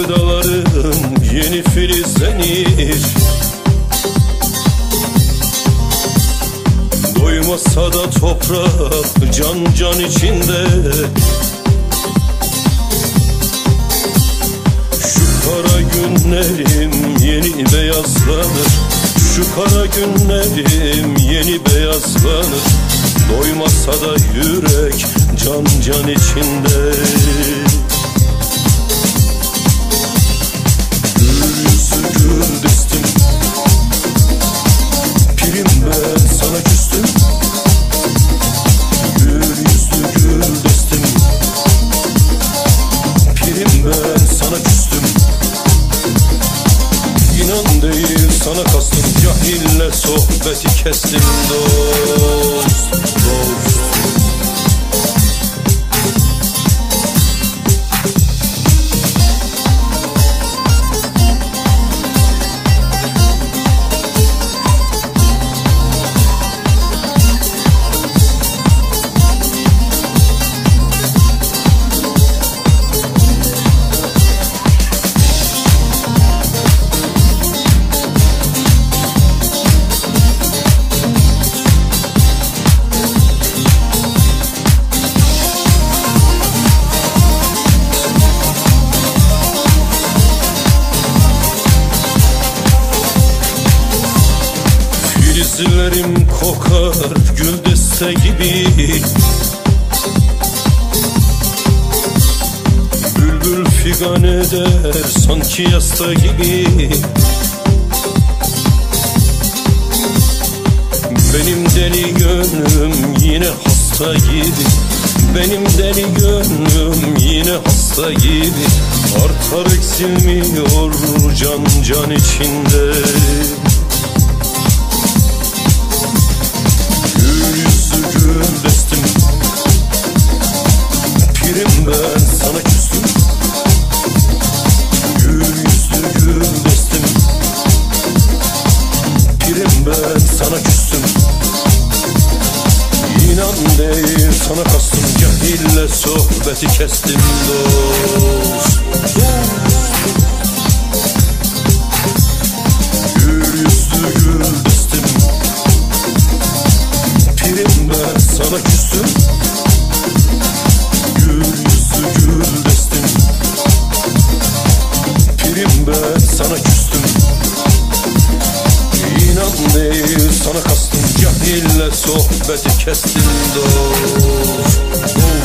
sevdalarım yeni filizlenir. Doymasa da toprak can can içinde. Şu kara günlerim yeni beyazlanır. Şu kara günlerim yeni beyazlanır. Doymasa da yürek can can içinde. Gül yüzlü gül destim, pirim ben sana küstüm. Gül yüzlü gül destim, pirim ben sana küstüm. İnan değil sana kastım, cahille sohbeti kestim dost, dost. Filizlerim kokar gül deste gibi. Bülbül figan eder sanki yasta gibi. Benim deli gönlüm yine hasta gibi. Benim deli gönlüm yine hasta gibi. Artar eksilmiyor can can içinde. Gül destim, pirim ben sana küstüm. Gül yüzlü gül destim, pirim ben sana küstüm. İnan değil sana kastım, cahille sohbeti kestim dost, dost. Gül yüzlü gül destim, ben sana küstüm. Gül yüzlü gül destim, pirim ben sana küstüm. İnan değil sana kastım, cahille sohbeti kestim dost, dost.